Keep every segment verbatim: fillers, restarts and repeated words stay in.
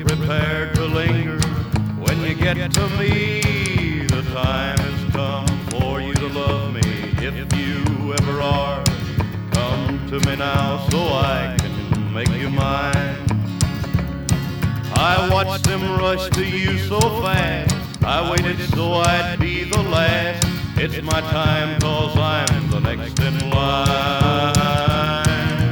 be prepared to linger. When you get to me, the time has come for you to love me. If you ever are, come to me now so I can make you mine. I watched them rush to you so fast, I waited so I'd be the last. It's my time 'cause I'm the next in line.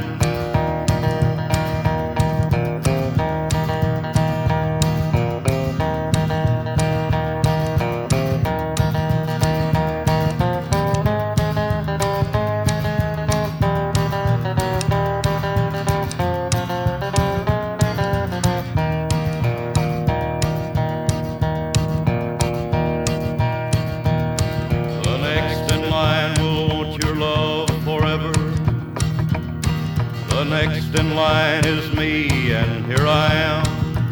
The next in line is me, and here I am.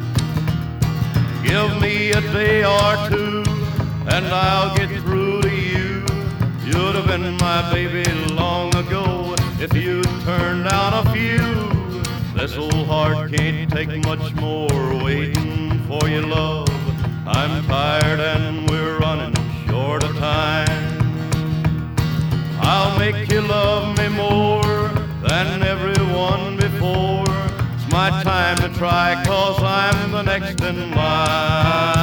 Give me a day or two, and I'll get through to you. You'd have been my baby long ago if you'd turned down a few. This old heart can't take much more waiting for your love. I'm tired and we're running short of time. I'll make you love me more than everyone before. It's my time to try 'cause I'm the next in line.